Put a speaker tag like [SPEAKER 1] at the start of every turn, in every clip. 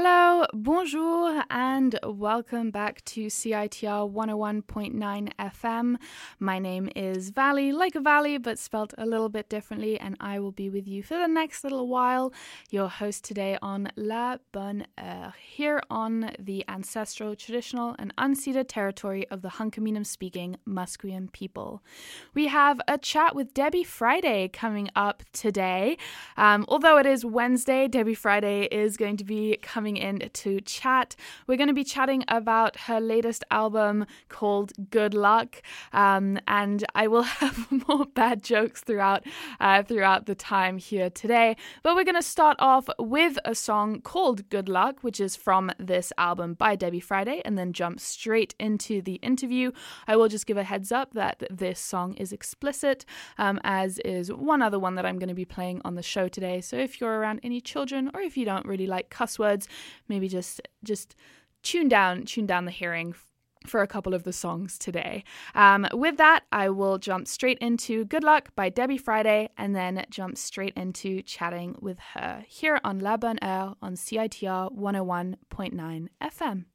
[SPEAKER 1] Hello, bonjour, and welcome back to CITR 101.9 FM. My name is Valley, like a valley, but spelt a little bit differently, and I will be with you for the next little while, your host today on La Bonne Heure, here on the ancestral, traditional, and unceded territory of the Hunkaminam-speaking Musqueam people. We have a chat with Debbie Friday coming up today. Although it is Wednesday, Debbie Friday is going to be coming in to chat. We're going to be chatting about her latest album called Good Luck, and I will have more bad jokes throughout the time here today. But we're going to start off with a song called Good Luck, which is from this album by Debbie Friday, and then jump straight into the interview. I will just give a heads up that this song is explicit, as is one other one that I'm going to be playing on the show today. So if you're around any children, or if you don't really like cuss words, maybe just tune down the hearing for a couple of the songs today. With that, I will jump straight into Good Luck by Debbie Friday, and then jump straight into chatting with her here on La Bonne Heure on CITR 101.9 FM.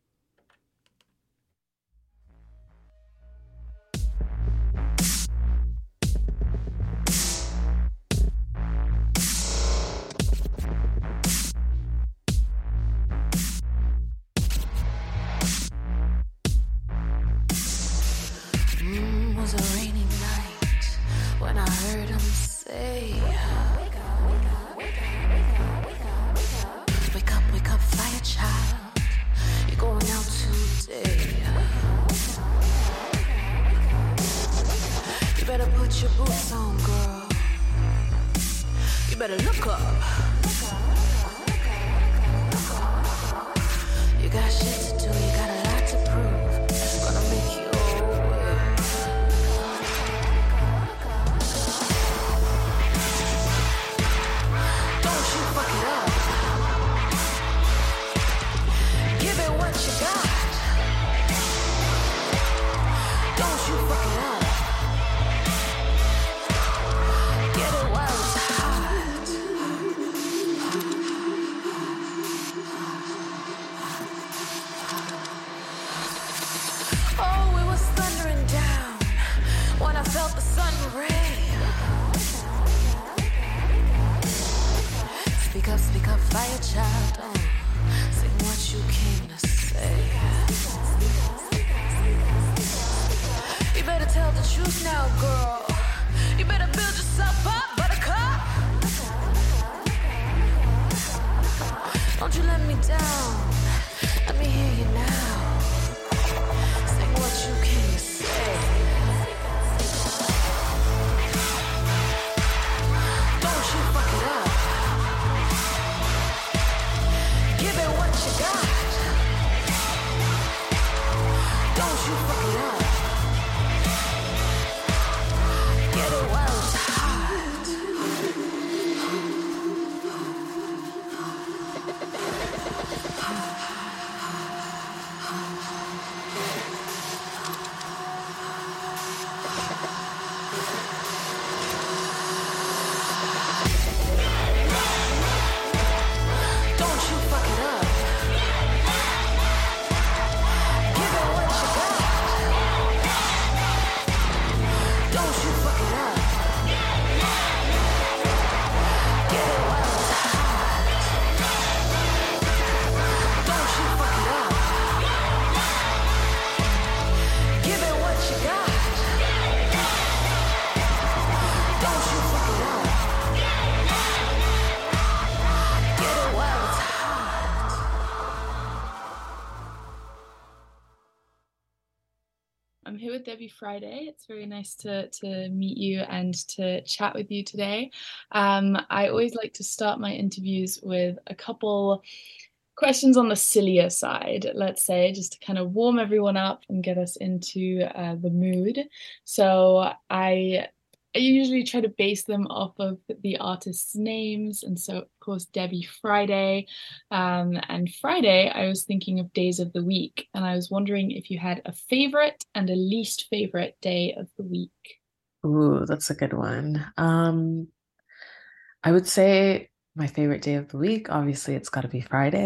[SPEAKER 2] Was a rainy night when I heard him say, wake up, fire child, you're going out today. You better put your boots on, girl. You better look up. You got shit to do, you got a lot to prove. Gonna make you Speak up, fire child. Sing what you came to say. You better tell the truth now, girl. You better build yourself up, buttercup. Don't you let me down. Let me hear you now. Sing what you came to say. Don't you fuck it up. Give it what you got. Don't you fuck it up. Get it while it's hot.
[SPEAKER 1] I'm here with Debbie Friday. It's very nice to meet you and to chat with you today. I always like to start my interviews with a couple questions on the sillier side, let's say, just to kind of warm everyone up and get us into the mood. So I usually try to base them off of the artists' names. And so, of course, Debbie Friday. And Friday, I was thinking of days of the week. And I was wondering if you had a favorite and a least favorite day of the week.
[SPEAKER 3] Ooh, that's a good one. I would say my favorite day of the week, obviously, it's got to be Friday.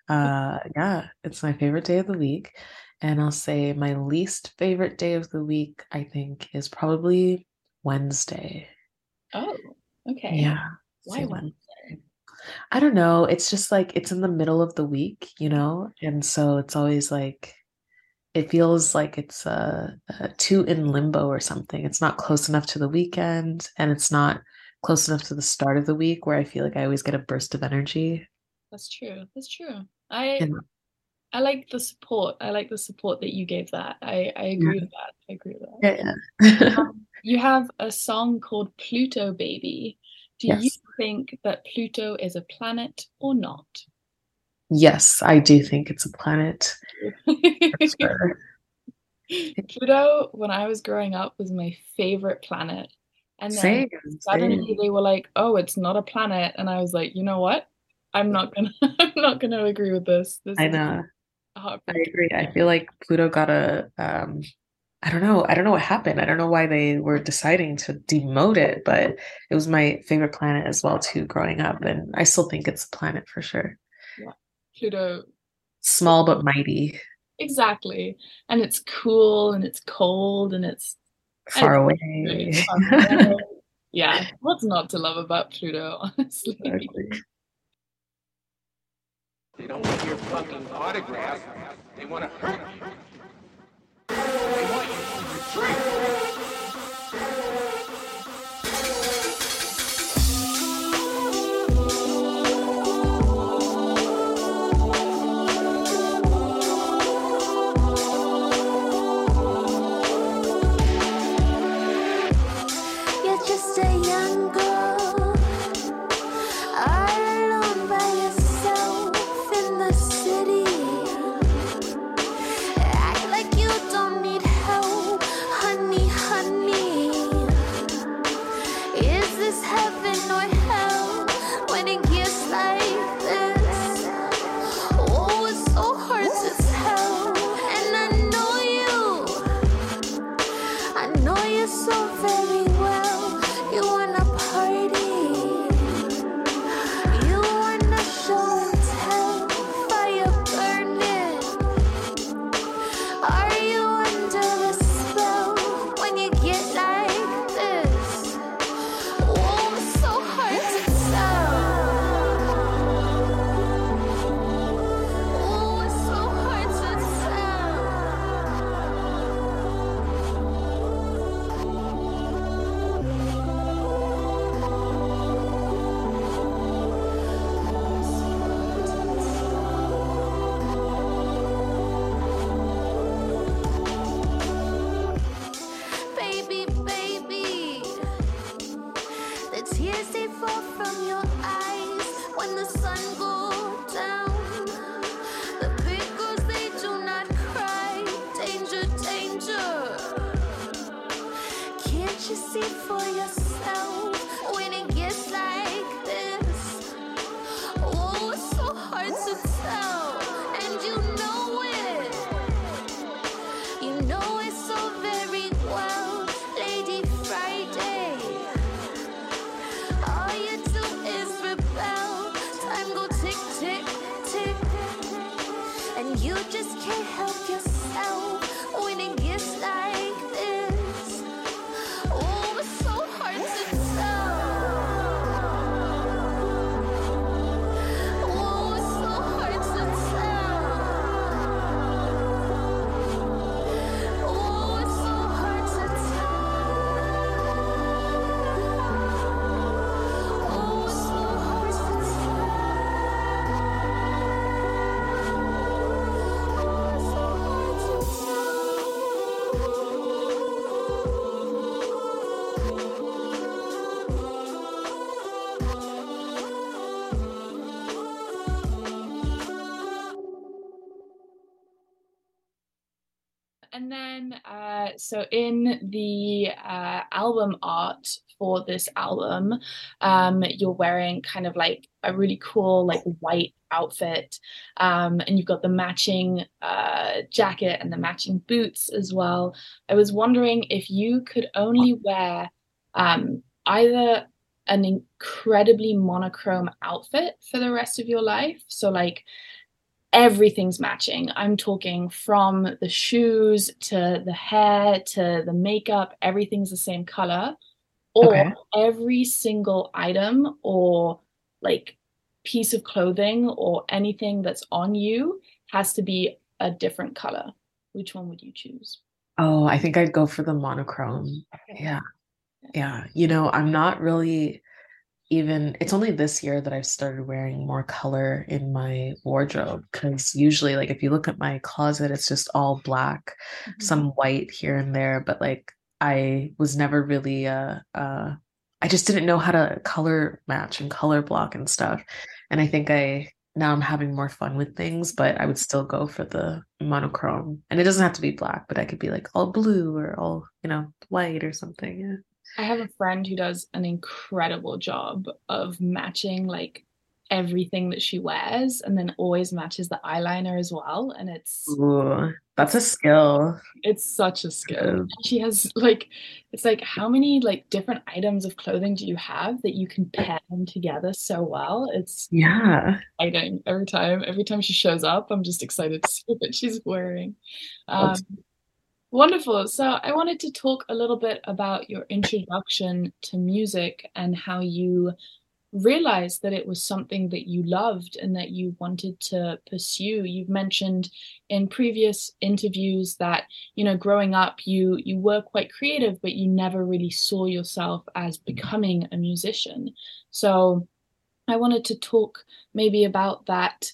[SPEAKER 3] Yeah, it's my favorite day of the week. And I'll say my least favorite day of the week, I think, is probably Wednesday.
[SPEAKER 4] Oh, okay.
[SPEAKER 3] Yeah,
[SPEAKER 4] Why
[SPEAKER 3] say
[SPEAKER 4] Wednesday?
[SPEAKER 3] Wednesday. I don't know. It's just like it's in the middle of the week, And so it's always like it feels like it's too in limbo or something. It's not close enough to the weekend, and it's not close enough to the start of the week where I feel like I always get a burst of energy.
[SPEAKER 4] That's true. That's true. I
[SPEAKER 3] And
[SPEAKER 4] I like the support. I like the support that you gave that. I agree with that. I agree with that.
[SPEAKER 3] yeah, yeah.
[SPEAKER 4] You have a song called Pluto Baby. Do you
[SPEAKER 3] Yes.
[SPEAKER 4] think that Pluto is a planet or not?
[SPEAKER 3] Yes, I do think it's a planet for sure.
[SPEAKER 4] Pluto, when I was growing up, was my favorite planet. And then
[SPEAKER 3] Same,
[SPEAKER 4] suddenly
[SPEAKER 3] same.
[SPEAKER 4] they were like, "Oh, it's not a planet." And I was like, "You know what? I'm not gonna I'm not gonna agree with this. This
[SPEAKER 3] I
[SPEAKER 4] is
[SPEAKER 3] know. I
[SPEAKER 4] heartbreaking."
[SPEAKER 3] agree. I feel like Pluto got a I don't know. I don't know what happened. I don't know why they were deciding to demote it, but it was my favorite planet as well too growing up, and I still think it's a planet for sure.
[SPEAKER 4] Yeah. Pluto,
[SPEAKER 3] Small but mighty,
[SPEAKER 4] exactly. And it's cool and it's cold and
[SPEAKER 3] far
[SPEAKER 4] great.
[SPEAKER 3] away.
[SPEAKER 4] Yeah, what's not to love about Pluto, honestly?
[SPEAKER 3] Exactly.
[SPEAKER 5] They don't want your fucking autograph. They want to hurt you. They want you to retreat.
[SPEAKER 2] You're just a young girl, all alone by yourself in the city. Act like you don't need help, honey, honey. Is this heaven or hell when it gets like this? Oh, it's so hard to tell, and I know you so very well. You wanna party, you wanna show and tell, fire burning. Are you under a spell when you get like this? Oh, it's so hard to tell. Oh, it's so hard to tell. Baby, baby, the tears they fall from your eyes when the sun goes down. The pickles they do not cry. Danger, danger. Can't you see for yourself when it gets like this? Oh, it's so hard to tell, and you know it. You know it so very well, Lady Friday. All you do is rebel. Time go tick, tick, tick. And you just can't help yourself when it gets like this. Oh, it's so hard to tell. Oh, it's so hard to tell. Oh, it's so hard to tell. Oh, it's so hard to
[SPEAKER 4] And then, so in the album art for this album, you're wearing kind of like a really cool, like white outfit, and you've got the matching jacket and the matching boots as well. I was wondering if you could only wear either an incredibly monochrome outfit for the rest of your life, so like everything's matching. I'm talking from the shoes to the hair to the makeup, everything's the same color, or
[SPEAKER 3] Okay.
[SPEAKER 4] every single item or like piece of clothing or anything that's on you has to be a different color. Which one would you choose?
[SPEAKER 3] Oh, I think I'd go for the monochrome.
[SPEAKER 4] Okay.
[SPEAKER 3] Yeah. Yeah. I'm not really even, it's only this year that I've started wearing more color in my wardrobe because usually, like, if you look at my closet, it's just all black,
[SPEAKER 4] Mhm.
[SPEAKER 3] some white here and there, but like, I was never really, I just didn't know how to color match and color block and stuff. And I think now I'm having more fun with things, but I would still go for the monochrome. And it doesn't have to be black, but I could be like all blue or all, white or something. Yeah.
[SPEAKER 4] I have a friend who does an incredible job of matching like everything that she wears and then always matches the eyeliner as well. And
[SPEAKER 3] Ooh, that's a
[SPEAKER 4] it's
[SPEAKER 3] skill.
[SPEAKER 4] it's such a skill.
[SPEAKER 3] Uh,
[SPEAKER 4] And she has like it's like how many like different items of clothing do you have that you can pair them together so well? It's
[SPEAKER 3] Yeah.
[SPEAKER 4] exciting every time she shows up. I'm just excited to see what she's wearing.
[SPEAKER 3] That's
[SPEAKER 4] Um, Wonderful. So I wanted to talk a little bit about your introduction to music and how you realized that it was something that you loved and that you wanted to pursue. You've mentioned in previous interviews that, growing up you were quite creative, but you never really saw yourself as becoming a musician. So I wanted to talk maybe about that,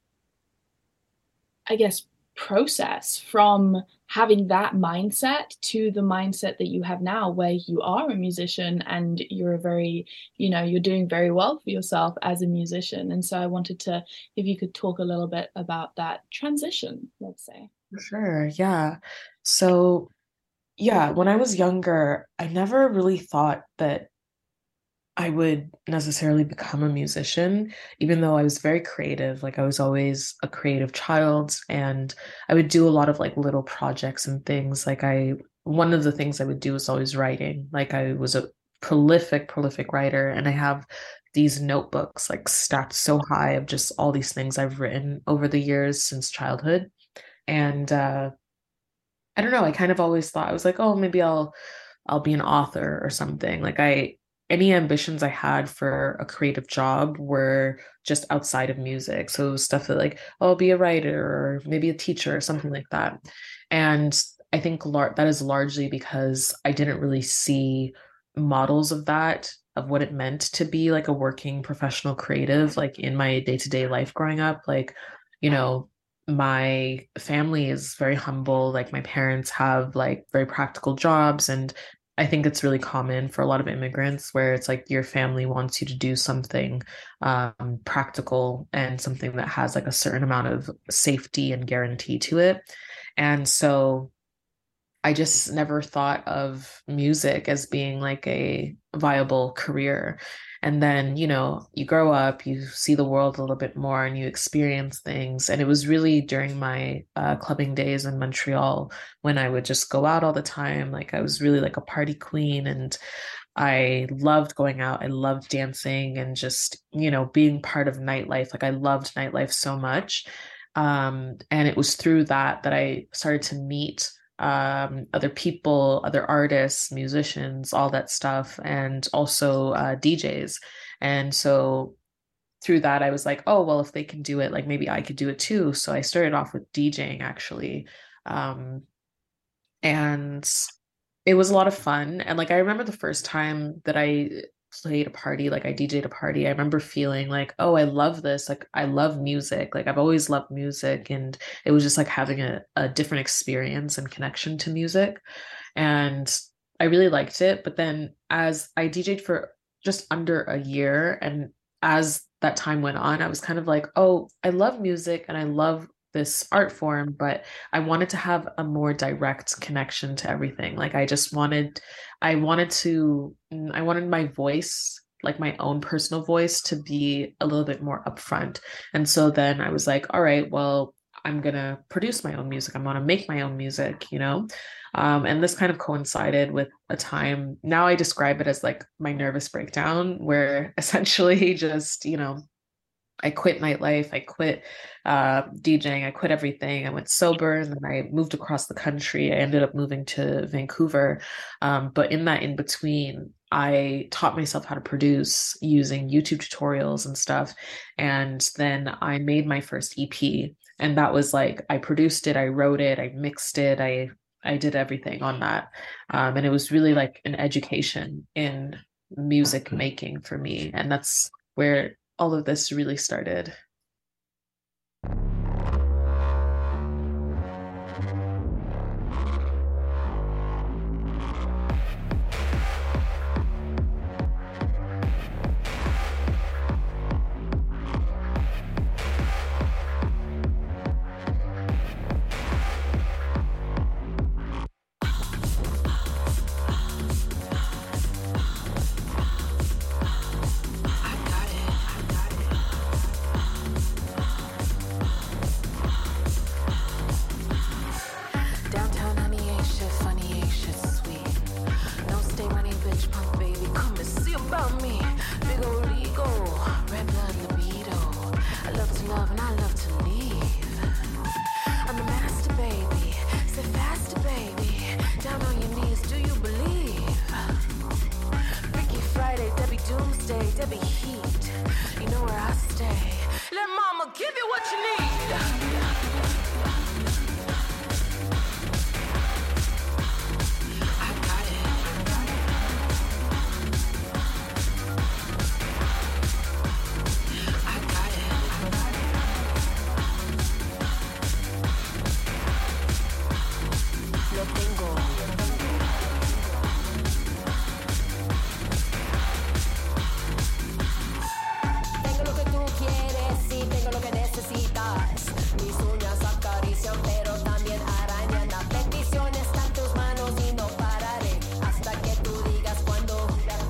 [SPEAKER 4] I guess, process from having that mindset to the mindset that you have now, where you are a musician and you're a very, you're doing very well for yourself as a musician. And so I wanted to, if you could talk a little bit about that transition, let's say.
[SPEAKER 3] for sure. Yeah. So, yeah, when I was younger, I never really thought that I would necessarily become a musician, even though I was very creative. Like I was always a creative child, and I would do a lot of like little projects and things. One of the things I would do was always writing. Like I was a prolific writer, and I have these notebooks like stacked so high of just all these things I've written over the years since childhood. And I don't know, I kind of always thought I was like, oh, maybe I'll be an author or something. Any ambitions I had for a creative job were just outside of music. So it was stuff that like, oh, I'll be a writer or maybe a teacher or something like that. And I think that is largely because I didn't really see models of that, of what it meant to be like a working professional creative, like in my day-to-day life growing up. You know, my family is very humble. Like my parents have like very practical jobs, and I think it's really common for a lot of immigrants where it's like your family wants you to do something practical and something that has like a certain amount of safety and guarantee to it. And so I just never thought of music as being like a viable career. And then, you grow up, you see the world a little bit more and you experience things. And it was really during my clubbing days in Montreal when I would just go out all the time. Like I was really like a party queen, and I loved going out. I loved dancing and just, being part of nightlife. Like I loved nightlife so much. And it was through that I started to meet other people, other artists, musicians, all that stuff, and also DJs. And so through that, I was like, oh, well, if they can do it, like maybe I could do it too. So I started off with DJing actually. Um, and it was a lot of fun. And like I remember the first time that I played a party, like I DJ'd a party, I remember feeling like, oh, I love this. Like I love music. Like I've always loved music. And it was just like having a different experience and connection to music. And I really liked it. But then as I DJ'd for just under a year, and as that time went on, I was kind of like, oh, I love music and I love this art form, but I wanted to have a more direct connection to everything. Like I wanted my voice, like my own personal voice, to be a little bit more upfront. And so then I was like, all right, well, I'm gonna produce my own music. I'm gonna make my own music. And this kind of coincided with a time, now I describe it as like my nervous breakdown, where essentially just, I quit nightlife, I quit DJing, I quit everything. I went sober, and then I moved across the country. I ended up moving to Vancouver. But in that in between, I taught myself how to produce using YouTube tutorials and stuff. And then I made my first EP. And that was like, I produced it, I wrote it, I mixed it, I did everything on that. And it was really like an education in music making for me. And that's where all of this really started.
[SPEAKER 6] Downtown, honey, ain't shit funny, ain't shit sweet. No stay money, bitch, punk baby, come and see about me. Big ol' ego, red blood libido. I love to love and I love to leave. I'm the master, baby. Say faster, baby. Down on your knees, do you believe? Freaky Friday, Debbie Doomsday, Debbie Heat. You know where I stay. Let mama give you what you need. Lo tengo. Tengo lo que tú quieres, sí, tengo lo que necesitas. Mis uñas acarician, pero también arañan. La petición está en tus manos y no pararé hasta que tú digas cuándo.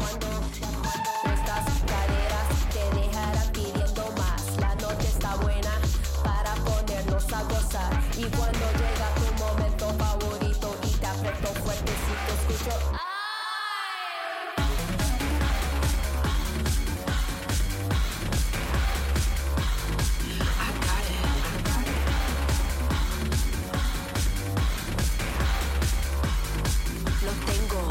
[SPEAKER 6] Estas caderas te dejarán pidiendo más. La noche está buena para ponernos a gozar. Y cuando llega tu momento favorito y te aprieto fuertecito, escucho. ¡Ay! Lo tengo.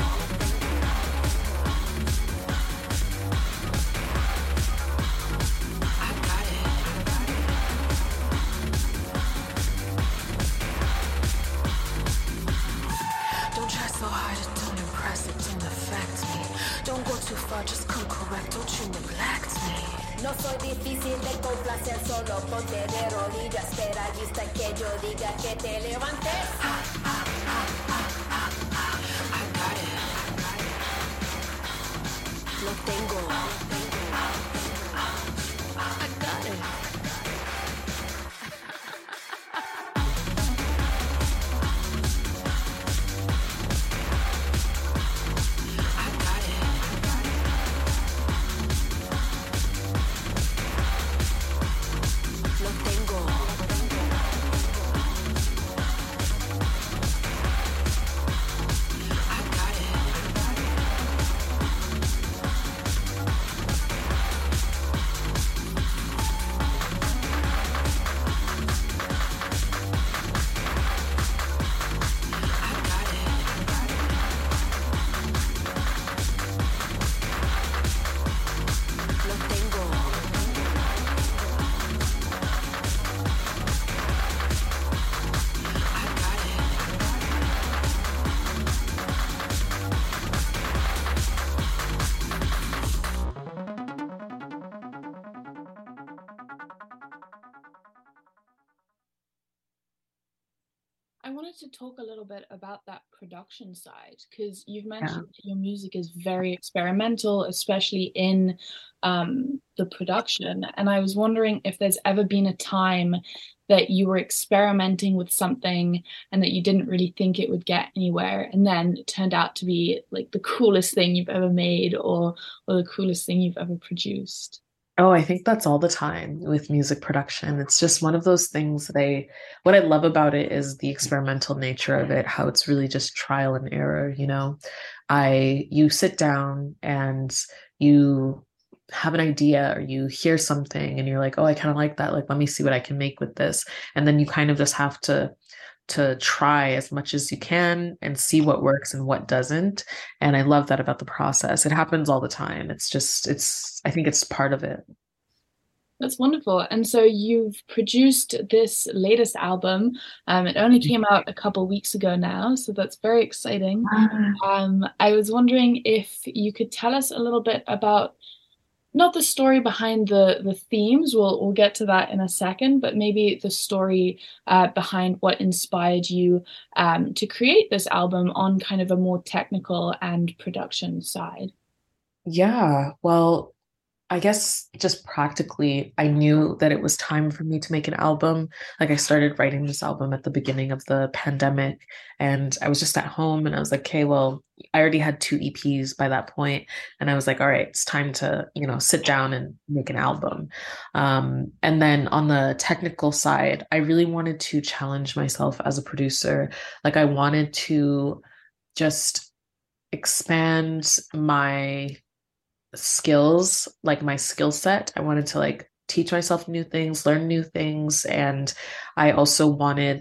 [SPEAKER 6] Don't try so hard, it don't impress, it don't affect me. Don't go too far, just come correct, don't you neglect me. No soy difícil de complacer, solo ponte de rodillas. Espera y hasta que yo diga que te levantes. I got it. Lo tengo. I got it. Lo tengo. I got it. Lo tengo.
[SPEAKER 4] I wanted to talk a little bit about that production side because you've mentioned that your music is very experimental, especially in the production. And I was wondering if there's ever been a time that you were experimenting with something and that you didn't really think it would get anywhere, and then it turned out to be like the coolest thing you've ever made or the coolest thing you've ever produced.
[SPEAKER 3] Oh, I think that's all the time with music production. It's just one of those things what I love about it is the experimental nature of it, how it's really just trial and error, you know. You sit down and you have an idea or you hear something and you're like, oh, I kind of like that. Like, let me see what I can make with this. And then you kind of just have to try as much as you can and see what works and what doesn't. And I love that about the process. It happens all the time. I think it's part of it.
[SPEAKER 4] That's wonderful. And so you've produced this latest album. It only came out a couple weeks ago now, so that's very exciting. I was wondering if you could tell us a little bit about not the story behind the themes, we'll get to that in a second, but maybe the story behind what inspired you to create this album on kind of a more technical and production side.
[SPEAKER 3] Yeah, well, I guess just practically, I knew that it was time for me to make an album. Like I started writing this album at the beginning of the pandemic, and I was just at home and I was like, okay, well, I already had 2 EPs by that point, and I was like, all right, it's time to, sit down and make an album. And then on the technical side, I really wanted to challenge myself as a producer. Like I wanted to just expand my skills, like my skill set. I wanted to like teach myself new things, learn new things. And I also wanted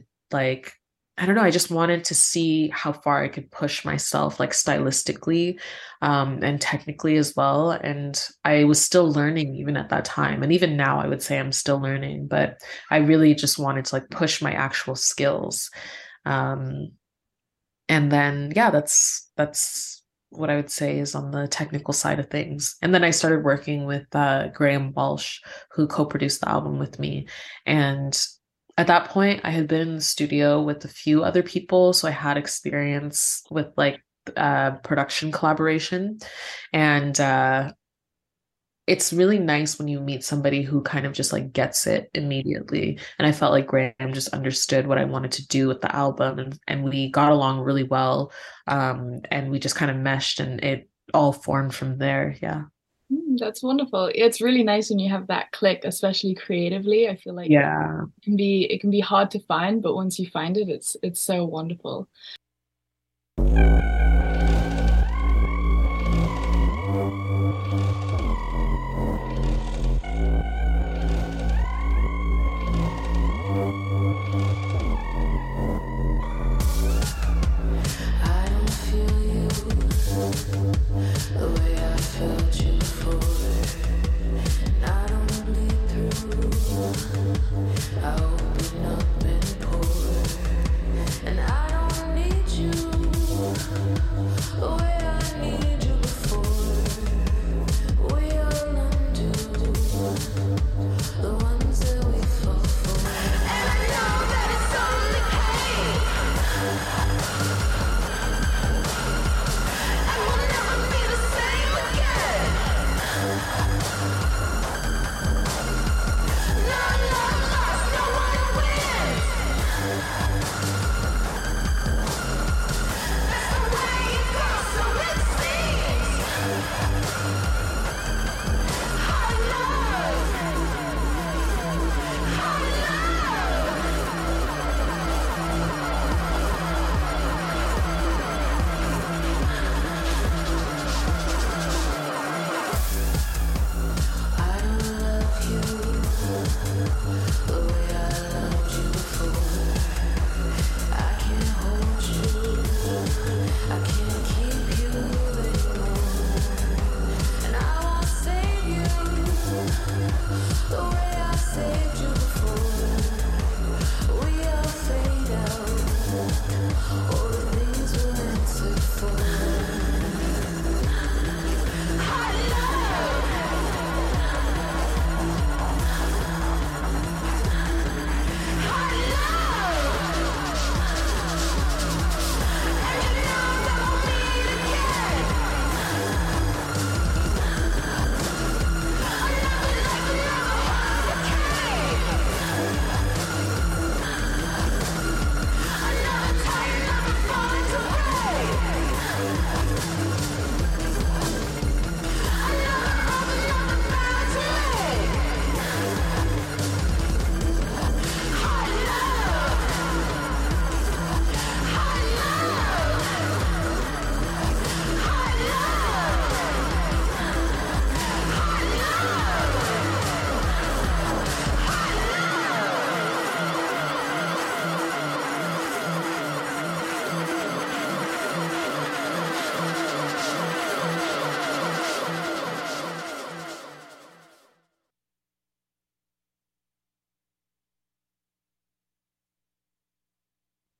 [SPEAKER 3] I don't know, I just wanted to see how far I could push myself, like stylistically, and technically as well. And I was still learning even at that time. And even now I would say I'm still learning, but I really just wanted to like push my actual skills. And then, yeah, that's what I would say is on the technical side of things. And then I started working with Graham Walsh, who co-produced the album with me. And at that point, I had been in the studio with a few other people. So I had experience with like production collaboration. And it's really nice when you meet somebody who kind of just like gets it immediately. And I felt like Graham just understood what I wanted to do with the album, and we got along really well. And we just kind of meshed and it all formed from there. Yeah.
[SPEAKER 4] That's wonderful. It's really nice when you have that click, especially creatively. I feel like
[SPEAKER 3] Yeah.
[SPEAKER 4] it can be hard to find, but once you find it, it's so wonderful.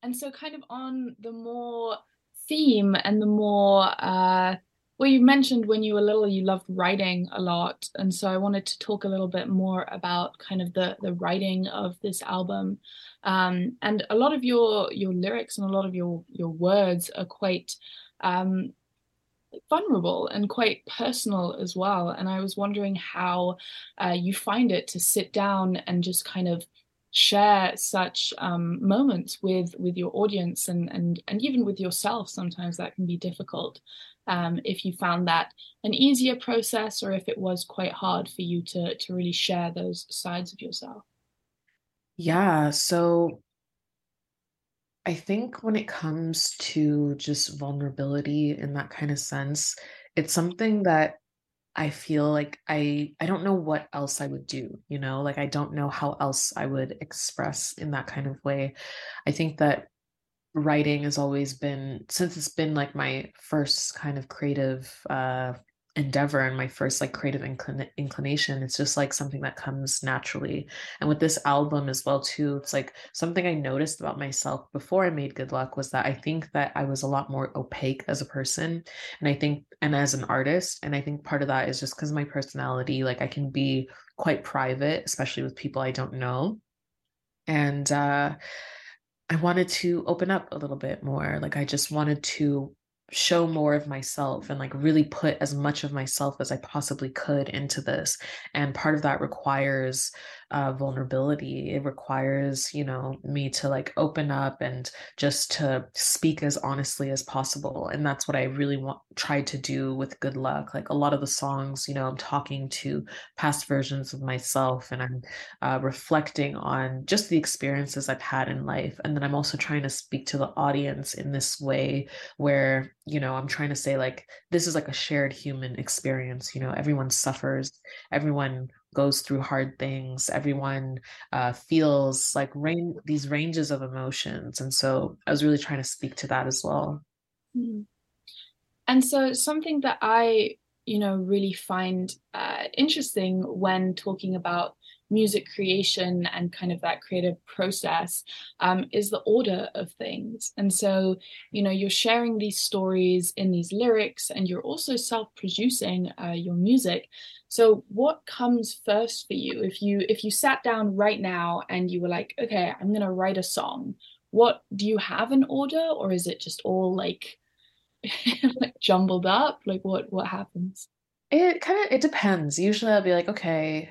[SPEAKER 4] And so kind of on the more theme and the more well, you mentioned when you were little you loved writing a lot, and so I wanted to talk a little bit more about kind of the writing of this album. And a lot of your lyrics and a lot of your words are quite vulnerable and quite personal as well. And I was wondering how you find it to sit down and just kind of share such moments with your audience and even with yourself. Sometimes that can be difficult. If you found that an easier process, or if it was quite hard for you to really share those sides of yourself.
[SPEAKER 3] Yeah, so I think when it comes to just vulnerability in that kind of sense, it's something that I feel like I don't know what else I would do, you know, like I don't know how else I would express in that kind of way. I think that writing has always been, since it's been like my first kind of creative endeavor and my first like creative inclination, it's just like something that comes naturally. And with this album as well too, it's like something I noticed about myself before I made Good Luck was that I think that I was a lot more opaque as a person, and I think, and as an artist, and I think part of that is just because of my personality, like I can be quite private, especially with people I don't know. And I wanted to open up a little bit more. Like I just wanted to show more of myself and like really put as much of myself as I possibly could into this. And part of that requires vulnerability. It requires, you know, me to like open up and just to speak as honestly as possible. And that's what I really tried to do with Good Luck. Like a lot of the songs, you know, I'm talking to past versions of myself, and I'm reflecting on just the experiences I've had in life. And then I'm also trying to speak to the audience in this way where, you know, I'm trying to say like, this is like a shared human experience. You know, everyone suffers, everyone goes through hard things, everyone feels like these ranges of emotions. And so I was really trying to speak to that as well.
[SPEAKER 4] Mm-hmm. And so something that I, you know, really find interesting when talking about music creation and kind of that creative process is the order of things. And so, you know, you're sharing these stories in these lyrics, and you're also self-producing your music. So what comes first for you? If you sat down right now and you were like, okay, I'm gonna write a song, what do you have an order, or is it just all like like jumbled up? Like what happens?
[SPEAKER 3] It depends. Usually I'll be like, okay,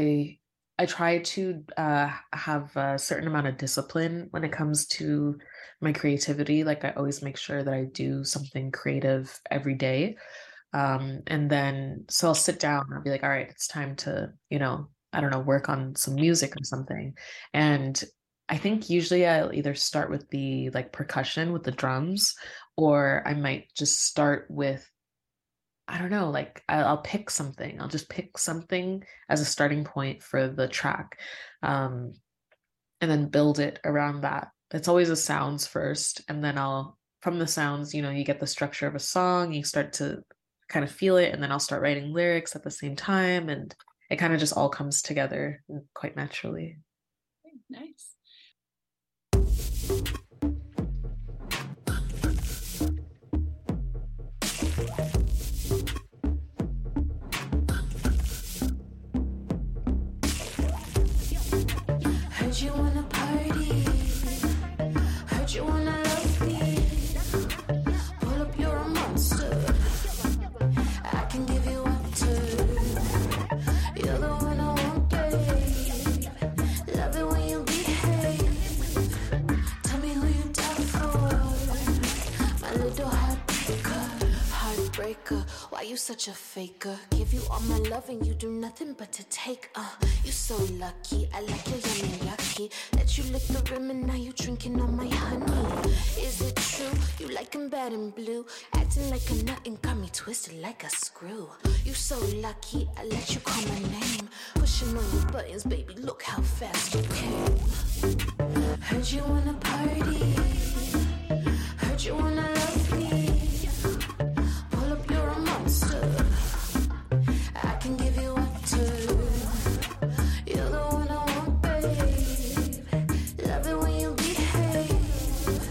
[SPEAKER 3] I try to have a certain amount of discipline when it comes to my creativity. Like I always make sure that I do something creative every day. And then, so I'll sit down and I'll be like, all right, it's time to, you know, I don't know, work on some music or something. And I think usually I'll either start with the like percussion with the drums, or I might just start with, I don't know, like I'll pick something. I'll just pick something as a starting point for the track, and then build it around that. It's always the sounds first, and then from the sounds, you know, you get the structure of a song, you start to kind of feel it, and then I'll start writing lyrics at the same time, and it kind of just all comes together quite naturally.
[SPEAKER 4] Nice.
[SPEAKER 6] Heard you wanna party, heard you wanna love me. Pull up, you're a monster, I can give you up to. You're the one I want, babe. Love it when you behave. Tell me who you down for. My little heartbreaker. Why you such a faker? Give you all my love and you do nothing but to take. You so lucky. I like your yummy yucky. Let you lick the rim and now you drinking on my honey. Is it true? You like 'em bad and blue. Acting like a nut and got me twisted like a screw. You so lucky. I let you call my name. Pushing on your buttons, baby. Look how fast you came. Heard you wanna party. Heard you wanna love me. Pull up, you're a monster. I can give you up to. You're the one I want, babe. Love it when you behave.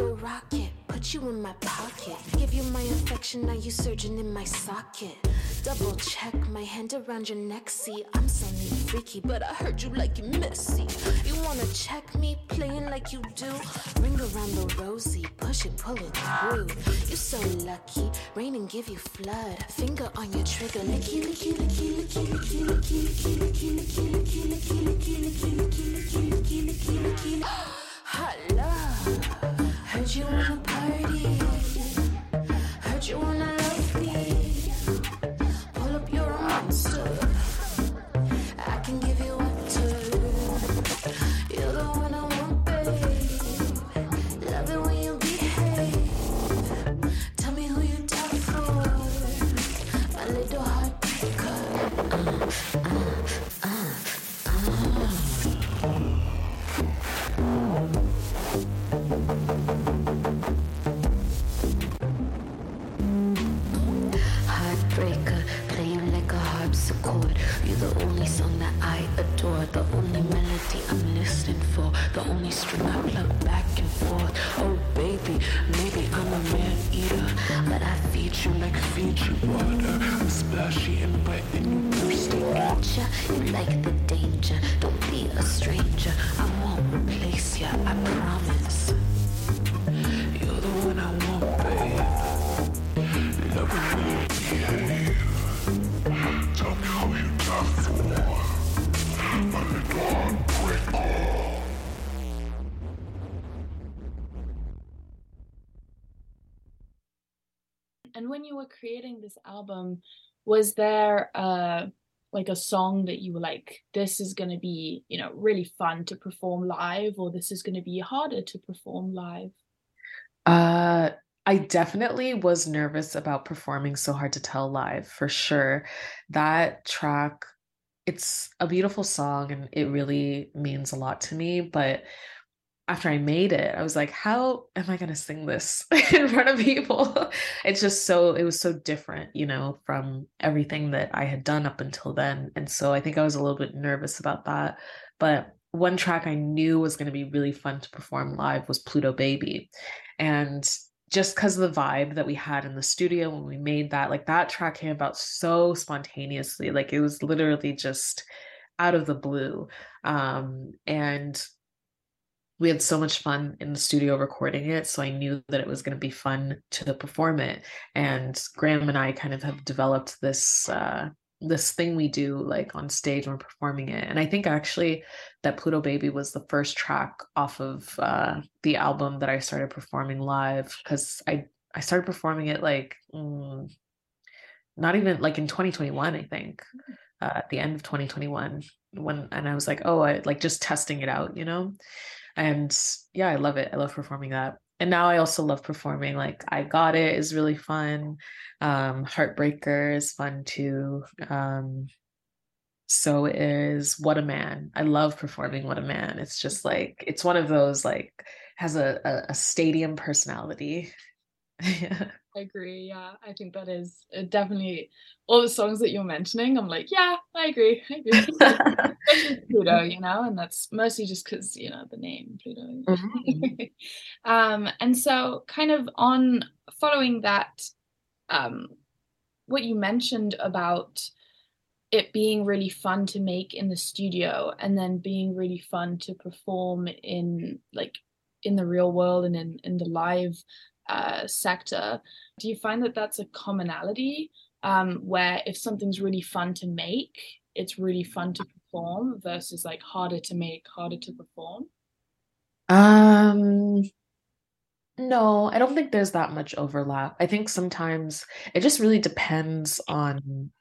[SPEAKER 6] a rocket, put you in my pocket. Give you my affection, now you surging in my socket. Double check my hand around your neck. See, I'm so neat freaky, but I heard you like it messy. You wanna check me, playing like you do. Ring around the rosy, push it, pull it through. You so lucky, rain and give you flood. Finger on your trigger, licky, licky, licky, licky, licky, licky, licky, licky, licky, licky, licky, licky, licky, licky, licky, licky, licky, licky. Hot love, heard you wanna party, heard you wanna love me. Pull up, you're a monster. I can give you up to. You're the one I want, babe. Love it when you behave. Tell me who you talk for. My little heartbreaker. Heartbreaker, playing like a harpsichord. You're the only song that I adore, the only melody I'm listening for, the only string I plug back and forth. Oh baby, maybe I'm a man eater, but I feed you like Fiji water. I'm splashy and wet and you thirsty. Gotcha, you like the danger. Don't be a stranger. I won't replace ya, I promise. You're the one I want, babe. Love it when you behave. Tell me how you die for. My little heartbreaker.
[SPEAKER 4] And when you were creating this album, was there like a song that you were like, this is going to be, you know, really fun to perform live, or this is going to be harder to perform live?
[SPEAKER 3] I definitely was nervous about performing So Hard to Tell live, for sure. That track, it's a beautiful song and it really means a lot to me. But after I made it, I was like, how am I going to sing this in front of people? It was so different, you know, from everything that I had done up until then. And so I think I was a little bit nervous about that. But one track I knew was going to be really fun to perform live was Pluto Baby. And just because of the vibe that we had in the studio when we made that, like that track came about so spontaneously, like it was literally just out of the blue. And we had so much fun in the studio recording it. So I knew that it was going to be fun to perform it. And Graham and I kind of have developed this thing we do like on stage when performing it. And I think actually that Pluto Baby was the first track off of the album that I started performing live, because I started performing it like not even like in 2021, I think, at the end of 2021 and I was like, oh, I like just testing it out, you know? And yeah, I love it. I love performing that. And now I also love performing like I Got It is really fun. Heartbreaker is fun too. So is What a Man. I love performing What a Man. It's just like, it's one of those like has a stadium personality.
[SPEAKER 4] I agree. Yeah, I think that is definitely all the songs that you're mentioning. I'm like, yeah, I agree. Especially Pluto, you know, and that's mostly just because, you know, the name Pluto.
[SPEAKER 3] Mm-hmm.
[SPEAKER 4] And so kind of on following that, what you mentioned about it being really fun to make in the studio and then being really fun to perform in the real world and in the live sector. Do you find that that's a commonality where if something's really fun to make, it's really fun to perform versus like harder to make, harder to perform?
[SPEAKER 3] No, I don't think there's that much overlap. I think sometimes it just really depends on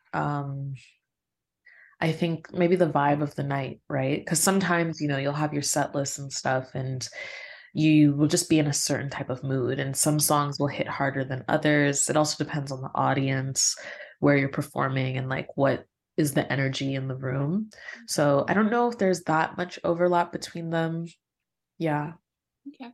[SPEAKER 3] I think maybe the vibe of the night, right? Because sometimes, you know, you'll have your set list and stuff and you will just be in a certain type of mood, and some songs will hit harder than others. It also depends on the audience, where you're performing, and like what is the energy in the room. So I don't know if there's that much overlap between them. Yeah.
[SPEAKER 4] Okay.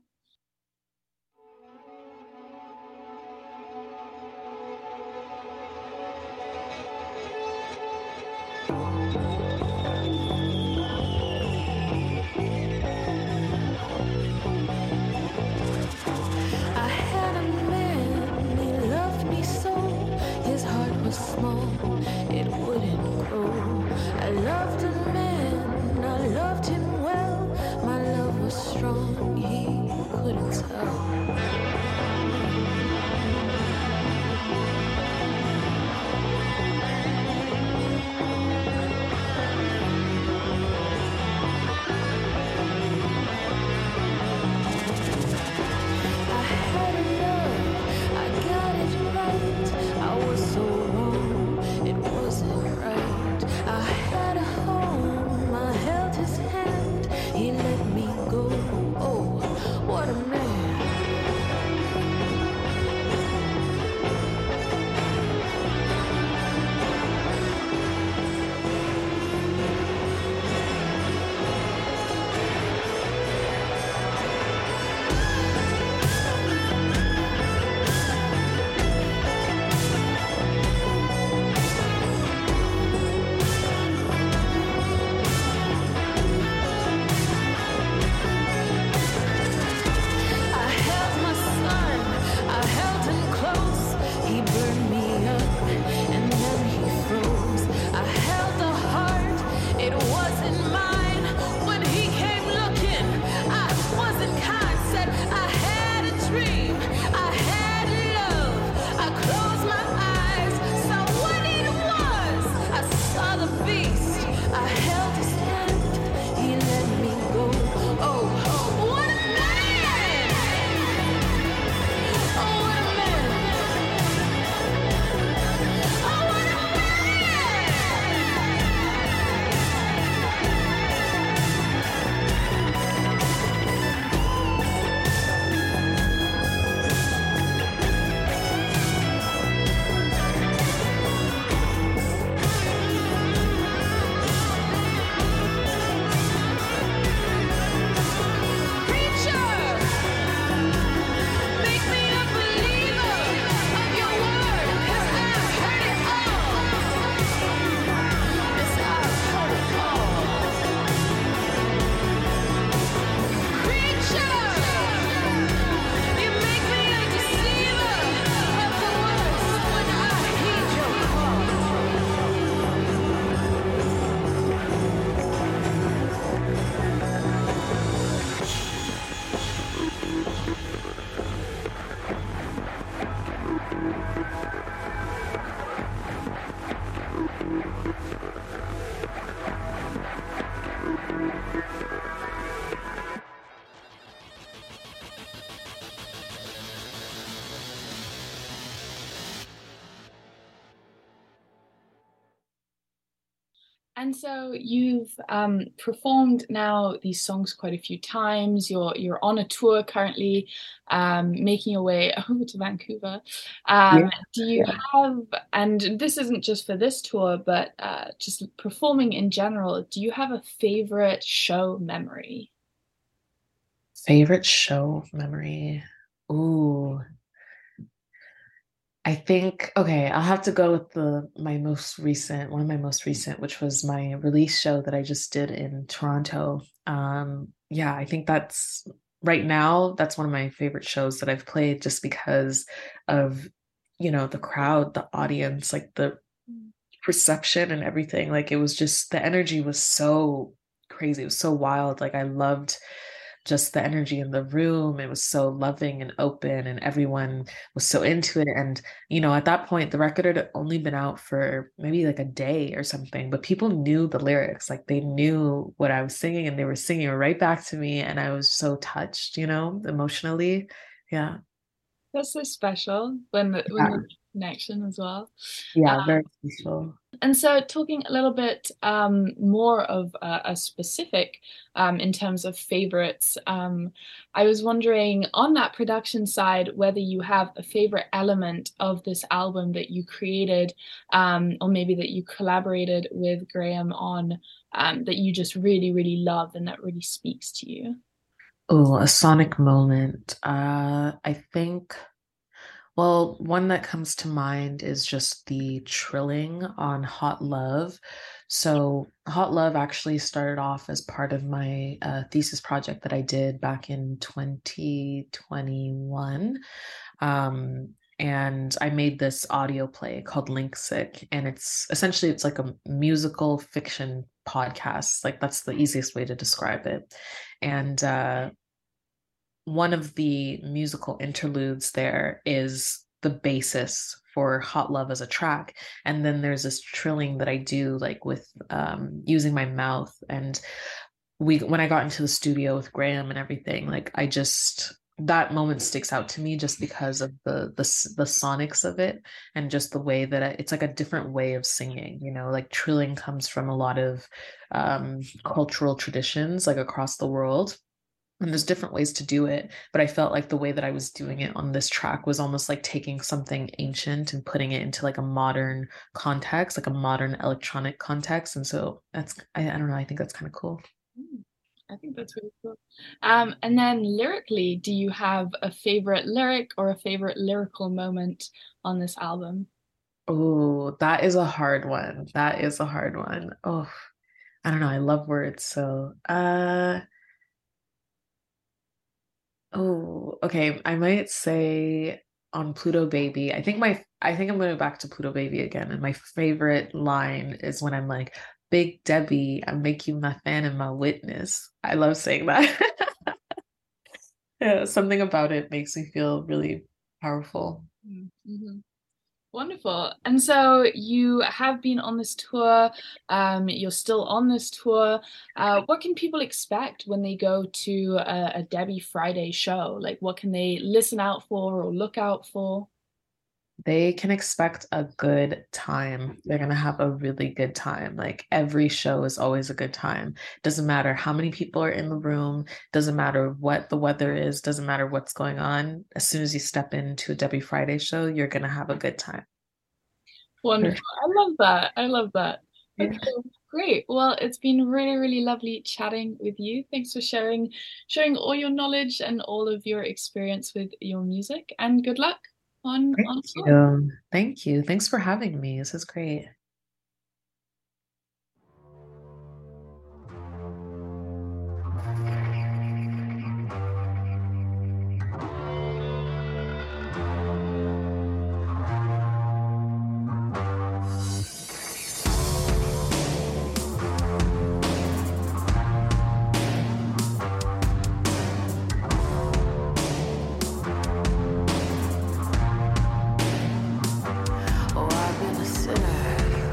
[SPEAKER 4] And so you've performed now these songs quite a few times. You're on a tour currently, making your way over to Vancouver.
[SPEAKER 3] Yeah.
[SPEAKER 4] Do you have, and this isn't just for this tour, but just performing in general, do you have a favorite show memory?
[SPEAKER 3] Favorite show memory. Ooh, I think, okay, I'll have to go with one of my most recent, which was my release show that I just did in Toronto. Yeah, I think that's right now, that's one of my favorite shows that I've played just because of, the crowd, the audience, like the perception and everything. Like it was just the energy was so crazy. It was so wild. Like I loved just the energy in the room. It was so loving and open, and everyone was so into it. And, at that point, the record had only been out for maybe like a day or something, but people knew the lyrics. Like they knew what I was singing and they were singing it right back to me. And I was so touched, emotionally. Yeah.
[SPEAKER 4] That's so special when
[SPEAKER 3] Yeah.
[SPEAKER 4] the connection as well.
[SPEAKER 3] Yeah, very special.
[SPEAKER 4] And so, talking a little bit more of a specific in terms of favorites, I was wondering on that production side whether you have a favorite element of this album that you created, or maybe that you collaborated with Graham on, that you just really, really love and that really speaks to you.
[SPEAKER 3] Oh, a sonic moment. I think, well, one that comes to mind is just the trilling on Hot Love. So, Hot Love actually started off as part of my thesis project that I did back in 2021. And I made this audio play called Link Sick, and it's like a musical fiction podcast. Like that's the easiest way to describe it. And one of the musical interludes there is the basis for Hot Love as a track. And then there's this trilling that I do like with using my mouth. And when I got into the studio with Graham and everything, like that moment sticks out to me just because of the sonics of it, and just the way that it's like a different way of singing, like trilling comes from a lot of cultural traditions like across the world. And there's different ways to do it, but I felt like the way that I was doing it on this track was almost like taking something ancient and putting it into like a modern context, like a modern electronic context. And so I don't know, I think that's kind of cool.
[SPEAKER 4] I think that's really cool. And then lyrically, do you have a favorite lyric or a favorite lyrical moment on this album?
[SPEAKER 3] Oh, that is a hard one. Oh, I don't know. I love words. So, oh, okay. I might say on Pluto Baby. I think I'm going back to Pluto Baby again. And my favorite line is when I'm like, Big Debbie, I make you my fan and my witness. I love saying that. Yeah, something about it makes me feel really powerful.
[SPEAKER 4] Mm-hmm. Wonderful. And so you have been on this tour, you're still on this tour. What can people expect when they go to a Debbie Friday show? Like what can they listen out for or look out for?
[SPEAKER 3] They can expect a good time. They're going to have a really good time. Like every show is always a good time. Doesn't matter how many people are in the room, doesn't matter what the weather is, doesn't matter what's going on. As soon as you step into a Debbie Friday show, you're going to have a good time.
[SPEAKER 4] Wonderful. I love that. Okay, great. Well, it's been really, really lovely chatting with you. Thanks for sharing all your knowledge and all of your experience with your music, and good luck on tour.
[SPEAKER 3] Thank you. Thanks for having me. This is great.
[SPEAKER 6] Oh, I've been a sinner.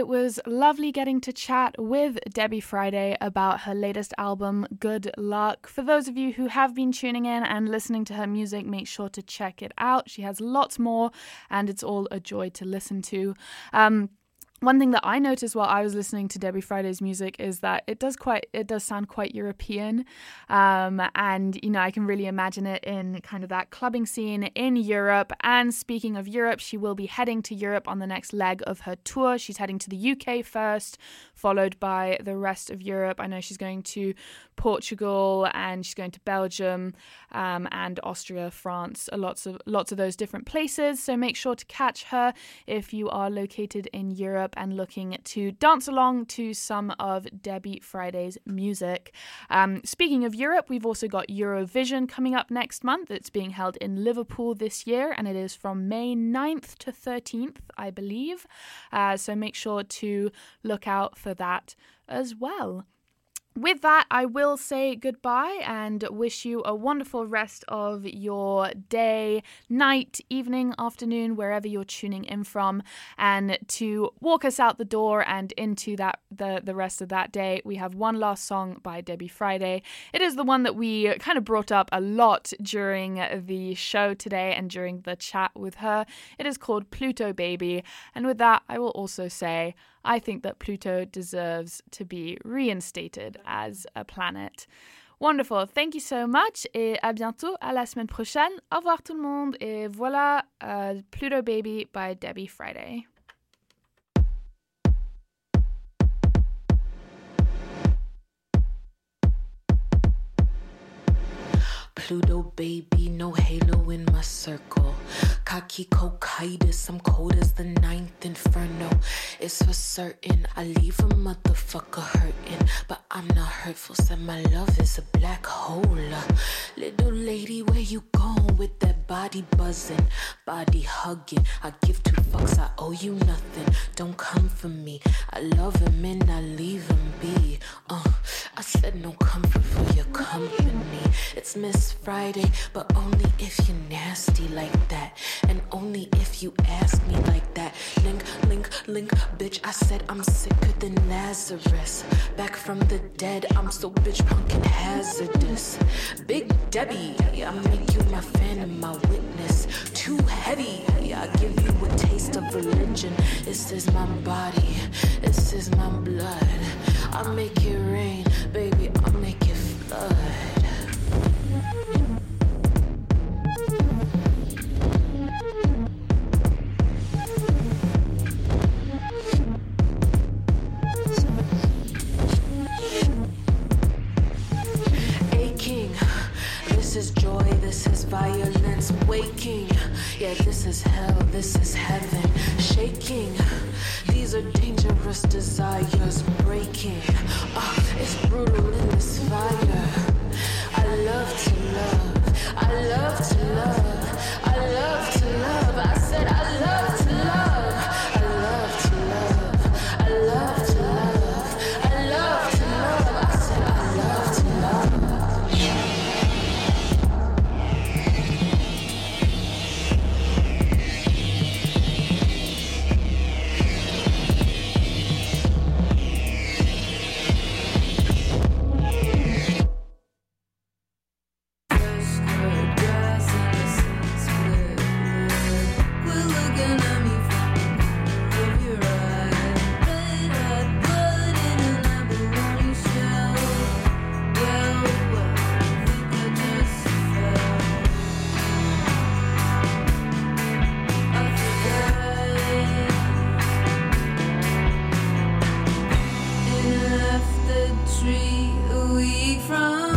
[SPEAKER 1] was lovely getting to chat with Debbie Friday about her latest album, Good Luck. For those of you who have been tuning in and listening to her music, make sure to check it out. She has lots more, and it's all a joy to listen to. One thing that I noticed while I was listening to Debbie Friday's music is that it does sound quite European, and I can really imagine it in kind of that clubbing scene in Europe. And speaking of Europe, she will be heading to Europe on the next leg of her tour. She's heading to the UK first, followed by the rest of Europe. I know she's going to Portugal and she's going to Belgium and Austria, France, lots of those different places. So make sure to catch her if you are located in Europe and looking to dance along to some of Debbie Friday's music. Speaking of Europe, we've also got Eurovision coming up next month. It's being held in Liverpool this year, and it is from May 9th to 13th, I believe. So make sure to look out for that as well. With that, I will say goodbye and wish you a wonderful rest of your day, night, evening, afternoon, wherever you're tuning in from. And to walk us out the door and into the rest of that day, we have one last song by Debbie Friday. It is the one that we kind of brought up a lot during the show today and during the chat with her. It is called Pluto Baby. And with that, I will also say, I think that Pluto deserves to be reinstated as a planet. Wonderful. Thank you so much et à bientôt, à la semaine prochaine. Au revoir tout le monde et voilà Pluto Baby by Debbie Friday.
[SPEAKER 6] Pluto baby, no halo in my circle. Kaki-cokitis, I'm cold as the ninth inferno. It's for certain, I leave a motherfucker hurting, but I'm not hurtful, said my love is a black hole. Little lady, where you going with that body buzzing, body hugging? I give two fucks, I owe you nothing, don't come for me. I love him and I leave him be. I said no comfort for your company. It's Miss Friday, but only if you're nasty like that, and only if you ask me like that. Link, link, link, bitch, I said I'm sicker than Lazarus. Back from the dead, I'm so bitch punk and hazardous. Big Debbie, I make you my fan and my witness. Too heavy, I give you a taste of religion. This is my body, this is my blood. I'll make it rain, baby, I'll make it flood. Aching, this is joy, this is violence. Waking, yeah, this is hell, this is heaven. Shaking, these are dangerous desires. Breaking, it's brutal in this fire. I love to love, I love to love, I love to love. I said I love to love, I love to love, I love to love, I love to love. I said I love to love.
[SPEAKER 2] Tree a week from